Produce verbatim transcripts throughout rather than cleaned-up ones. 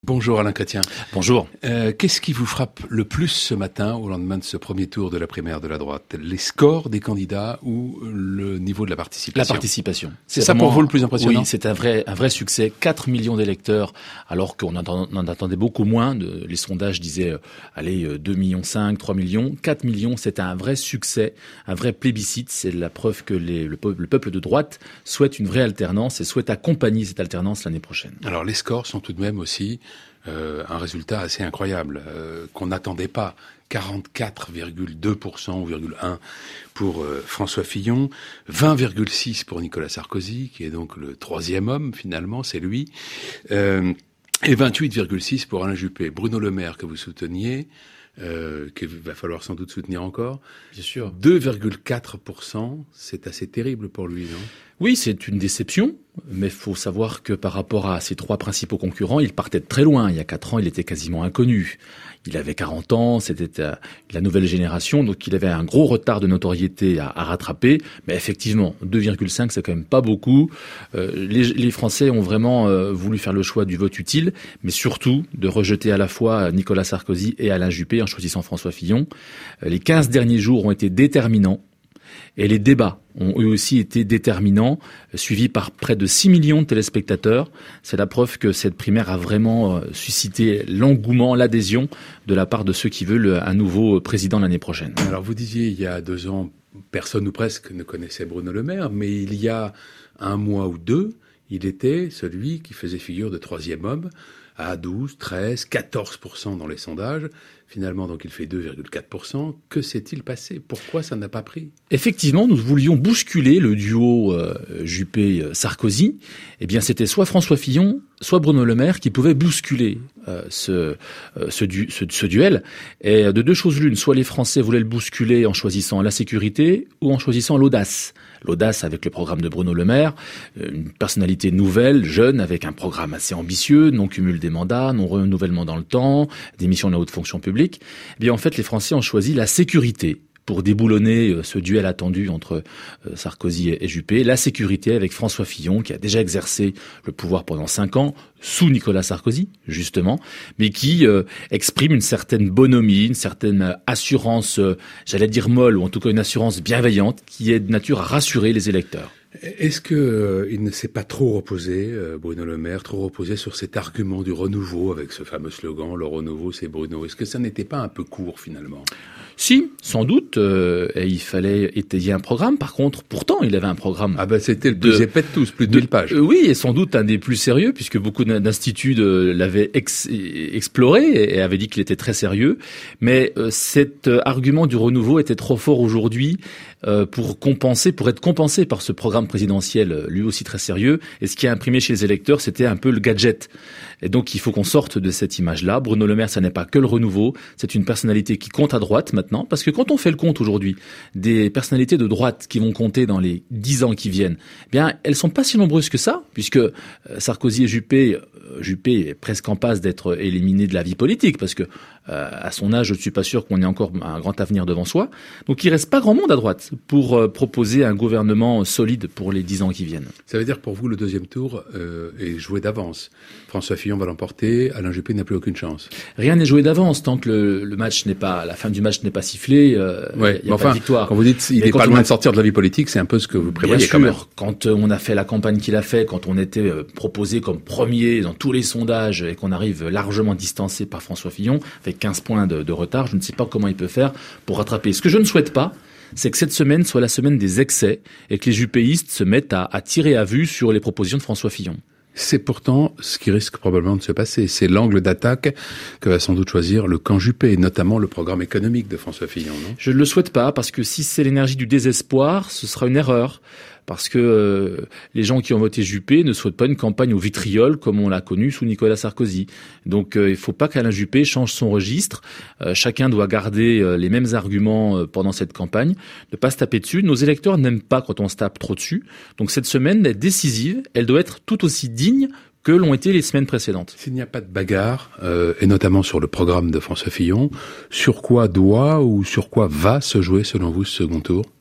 Bonjour Alain Chrétien. Bonjour. Euh, qu'est-ce qui vous frappe le plus ce matin au lendemain de ce premier tour de la primaire de la droite? Les scores des candidats ou le niveau de la participation? La participation. C'est, c'est ça vraiment, pour vous le plus impressionnant? Oui, c'est un vrai, un vrai succès. quatre millions d'électeurs, alors qu'on en attendait beaucoup moins. De, les sondages disaient, euh, allez, euh, deux virgule cinq millions, trois millions. quatre millions, c'est un vrai succès, un vrai plébiscite. C'est la preuve que les, le, le peuple de droite souhaite une vraie alternance et souhaite accompagner cette alternance l'année prochaine. Alors les scores sont tout de même aussi Euh, un résultat assez incroyable euh, qu'on n'attendait pas. quarante-quatre virgule deux pour cent ou virgule un pour euh, François Fillon, vingt virgule six pour Nicolas Sarkozy, qui est donc le troisième homme finalement, c'est lui, euh, et vingt-huit virgule six pour Alain Juppé. Bruno Le Maire que vous souteniez, euh, qu'il va falloir sans doute soutenir encore. Bien sûr. deux virgule quatre pour cent, c'est assez terrible pour lui, non ? Oui, c'est une déception, mais il faut savoir que par rapport à ses trois principaux concurrents, il partait de très loin. Il y a quatre ans, il était quasiment inconnu. Il avait quarante ans, c'était euh, la nouvelle génération, donc il avait un gros retard de notoriété à, à rattraper. Mais effectivement, deux virgule cinq, c'est quand même pas beaucoup. Euh, les, les Français ont vraiment euh, voulu faire le choix du vote utile, mais surtout de rejeter à la fois Nicolas Sarkozy et Alain Juppé en choisissant François Fillon. Euh, les quinze derniers jours ont été déterminants. Et les débats ont eux aussi été déterminants, suivis par près de six millions de téléspectateurs. C'est la preuve que cette primaire a vraiment suscité l'engouement, l'adhésion de la part de ceux qui veulent un nouveau président l'année prochaine. Alors vous disiez, il y a deux ans, personne ou presque ne connaissait Bruno Le Maire, mais il y a un mois ou deux, il était celui qui faisait figure de troisième homme à douze, treize, quatorze pour cent dans les sondages. Finalement, donc, il fait deux virgule quatre pour cent. Que s'est-il passé? Pourquoi ça n'a pas pris? Effectivement, nous voulions bousculer le duo euh, Juppé-Sarkozy. Eh bien, c'était soit François Fillon, soit Bruno Le Maire qui pouvaient bousculer euh, ce, euh, ce, du, ce, ce duel. Et de deux choses l'une, soit les Français voulaient le bousculer en choisissant la sécurité ou en choisissant l'audace. L'audace avec le programme de Bruno Le Maire, une personnalité nouvelle, jeune, avec un programme assez ambitieux, non cumul des mandats, non renouvellement dans le temps, des missions de la haute fonction publique. Eh bien, en fait, les Français ont choisi la sécurité pour déboulonner ce duel attendu entre Sarkozy et Juppé, la sécurité avec François Fillon, qui a déjà exercé le pouvoir pendant cinq ans, sous Nicolas Sarkozy, justement, mais qui euh, exprime une certaine bonhomie, une certaine assurance, euh, j'allais dire molle, ou en tout cas une assurance bienveillante, qui est de nature à rassurer les électeurs. Est-ce que euh, il ne s'est pas trop reposé, euh, Bruno Le Maire, trop reposé sur cet argument du renouveau, avec ce fameux slogan, le renouveau c'est Bruno? Est-ce que ça n'était pas un peu court, finalement? Si, sans doute, euh, et il fallait étayer un programme. Par contre, pourtant, il avait un programme. Ah ben, c'était le plus de, épais de tous, plus de, de mille pages. Euh, oui, et sans doute un des plus sérieux, puisque beaucoup d'instituts de, l'avaient ex, exploré et avaient dit qu'il était très sérieux. Mais euh, cet euh, argument du renouveau était trop fort aujourd'hui euh, pour compenser, pour être compensé par ce programme présidentiel, euh, lui aussi très sérieux. Et ce qui a imprimé chez les électeurs, c'était un peu le gadget. Et donc, il faut qu'on sorte de cette image-là. Bruno Le Maire, ça n'est pas que le renouveau. C'est une personnalité qui compte à droite maintenant. Parce que quand on fait le compte aujourd'hui des personnalités de droite qui vont compter dans les dix ans qui viennent, eh bien, elles sont pas si nombreuses que ça, puisque Sarkozy et Juppé, Juppé est presque en passe d'être éliminé de la vie politique, parce que euh, à son âge, je ne suis pas sûr qu'on ait encore un grand avenir devant soi. Donc, il reste pas grand monde à droite pour euh, proposer un gouvernement solide pour les dix ans qui viennent. Ça veut dire que pour vous, le deuxième tour euh, est joué d'avance. François Fillon va l'emporter, Alain Juppé n'a plus aucune chance. Rien n'est joué d'avance tant que le, le match n'est pas, la fin du match n'est pas sifflée. Euh, ouais, y a enfin, pas de victoire. Quand vous dites il n'est pas loin a... de sortir de la vie politique, c'est un peu ce que vous prévoyez. Bien sûr, quand même. Quand on a fait la campagne qu'il a fait, quand on était euh, proposé comme premier dans tous les sondages et qu'on arrive largement distancé par François Fillon avec quinze points de, de retard, je ne sais pas comment il peut faire pour rattraper. Ce que je ne souhaite pas, c'est que cette semaine soit la semaine des excès et que les juppéistes se mettent à, à tirer à vue sur les propositions de François Fillon. C'est pourtant ce qui risque probablement de se passer. C'est l'angle d'attaque que va sans doute choisir le camp Juppé, et notamment le programme économique de François Fillon, non? Je ne le souhaite pas, parce que si c'est l'énergie du désespoir, ce sera une erreur. Parce que euh, les gens qui ont voté Juppé ne souhaitent pas une campagne au vitriol comme on l'a connu sous Nicolas Sarkozy. Donc euh, il ne faut pas qu'Alain Juppé change son registre. Euh, chacun doit garder euh, les mêmes arguments euh, pendant cette campagne, ne pas se taper dessus. Nos électeurs n'aiment pas quand on se tape trop dessus. Donc cette semaine est décisive, elle doit être tout aussi digne que l'ont été les semaines précédentes. S'il n'y a pas de bagarre, euh, et notamment sur le programme de François Fillon, sur quoi doit ou sur quoi va se jouer selon vous ce second tour ?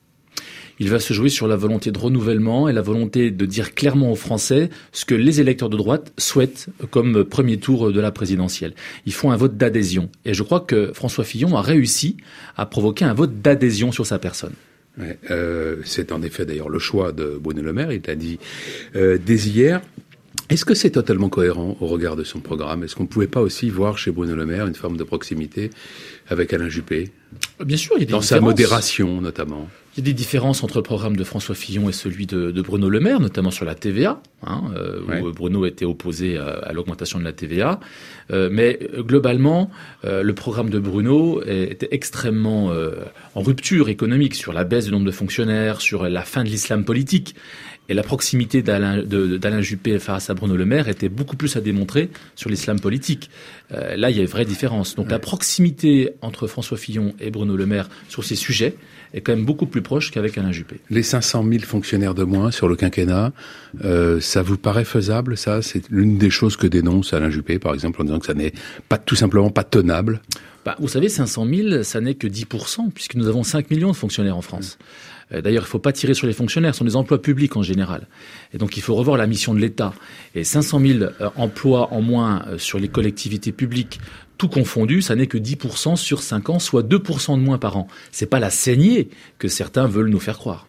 il va se jouer sur la volonté de renouvellement et la volonté de dire clairement aux Français ce que les électeurs de droite souhaitent comme premier tour de la présidentielle. Ils font un vote d'adhésion. Et je crois que François Fillon a réussi à provoquer un vote d'adhésion sur sa personne. Ouais, euh, c'est en effet d'ailleurs le choix de Bruno Le Maire, il l'a dit euh, dès hier. Est-ce que c'est totalement cohérent au regard de son programme? Est-ce qu'on ne pouvait pas aussi voir chez Bruno Le Maire une forme de proximité avec Alain Juppé? Bien sûr, il y a des Dans différences. sa modération, notamment. Il y a des différences entre le programme de François Fillon et celui de, de Bruno Le Maire, notamment sur la T V A, hein, euh, ouais. où Bruno était opposé à, à l'augmentation de la T V A. Euh, mais globalement, euh, le programme de Bruno était extrêmement euh, en rupture économique sur la baisse du nombre de fonctionnaires, sur la fin de l'islam politique. Et la proximité d'Alain, de, d'Alain Juppé face à Bruno Le Maire était beaucoup plus à démontrer sur l'islam politique. Euh, là, il y a une vraie différence. Donc ouais. La proximité entre François Fillon et Bruno Le Maire sur ces sujets est quand même beaucoup plus proche qu'avec Alain Juppé. Les cinq cent mille fonctionnaires de moins sur le quinquennat, euh, ça vous paraît faisable, ça? C'est l'une des choses que dénonce Alain Juppé, par exemple, en disant que ça n'est pas tout simplement pas tenable. Bah, vous savez, cinq cent mille, ça n'est que dix pour cent, puisque nous avons cinq millions de fonctionnaires en France. Mmh. D'ailleurs, il ne faut pas tirer sur les fonctionnaires, ce sont des emplois publics en général. Et donc, il faut revoir la mission de l'État. Et cinq cent mille euh, emplois en moins euh, sur les collectivités publiques, tout confondu, ça n'est que dix pour cent sur cinq ans, soit deux pour cent de moins par an. C'est pas la saignée que certains veulent nous faire croire.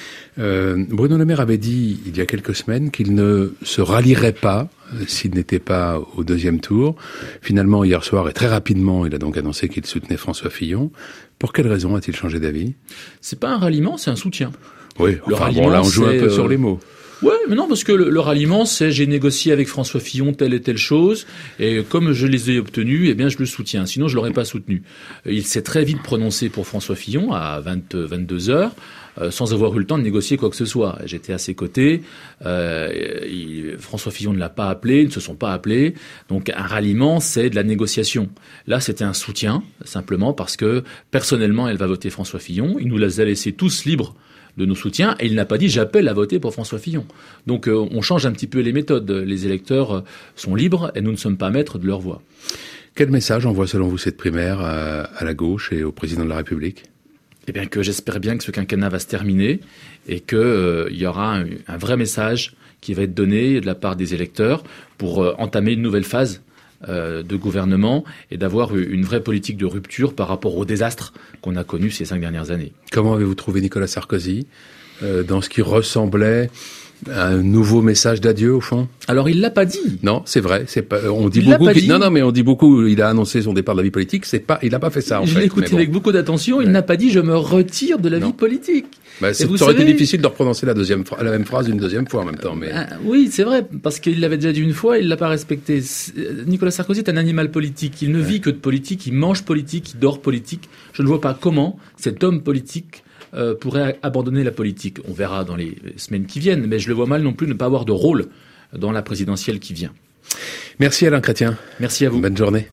Euh, Bruno Le Maire avait dit il y a quelques semaines qu'il ne se rallierait pas euh, s'il n'était pas au deuxième tour. Finalement, hier soir et très rapidement, il a donc annoncé qu'il soutenait François Fillon. Pour quelle raison a-t-il changé d'avis? C'est pas un ralliement, c'est un soutien. Oui, le enfin bon, là on joue un peu euh... sur les mots. Ouais, mais non, parce que le, le ralliement, c'est j'ai négocié avec François Fillon telle et telle chose, et comme je les ai obtenus, eh bien je le soutiens. Sinon, je l'aurais pas soutenu. Il s'est très vite prononcé pour François Fillon à vingt, vingt-deux heures, euh, sans avoir eu le temps de négocier quoi que ce soit. J'étais à ses côtés. Euh, il, François Fillon ne l'a pas appelé, ils ne se sont pas appelés. Donc un ralliement, c'est de la négociation. Là, c'était un soutien, simplement parce que personnellement, elle va voter François Fillon. Il nous les a laissés tous libres de nos soutiens, et il n'a pas dit « j'appelle à voter pour François Fillon ». Donc euh, on change un petit peu les méthodes. Les électeurs euh, sont libres et nous ne sommes pas maîtres de leur voix. Quel message envoie selon vous cette primaire à, à la gauche et au président de la République? Eh bien que j'espère bien que ce quinquennat va se terminer et qu'il euh, y aura un, un vrai message qui va être donné de la part des électeurs pour euh, entamer une nouvelle phase Euh, de gouvernement et d'avoir une vraie politique de rupture par rapport au désastre qu'on a connu ces cinq dernières années. Comment avez-vous trouvé Nicolas Sarkozy euh, dans ce qui ressemblait à un nouveau message d'adieu au fond? Alors il l'a pas dit. Non, c'est vrai. C'est pas. On dit il beaucoup. L'a pas qu'il, dit. Non, non, mais on dit beaucoup. Il a annoncé son départ de la vie politique. C'est pas. Il n'a pas fait ça. En je fait, l'ai écouté bon. avec beaucoup d'attention. Il ouais. n'a pas dit je me retire de la non. vie politique. Bah, c'est, ça aurait savez... été difficile de reprononcer la deuxième, la même phrase une deuxième fois en même temps. Mais ah, oui, c'est vrai, parce qu'il l'avait déjà dit une fois, il l'a pas respecté. Nicolas Sarkozy est un animal politique. Il ne ouais. vit que de politique, il mange politique, il dort politique. Je ne vois pas comment cet homme politique euh, pourrait abandonner la politique. On verra dans les semaines qui viennent, mais je le vois mal non plus ne pas avoir de rôle dans la présidentielle qui vient. Merci Alain Chrétien. Merci à vous. Bonne journée.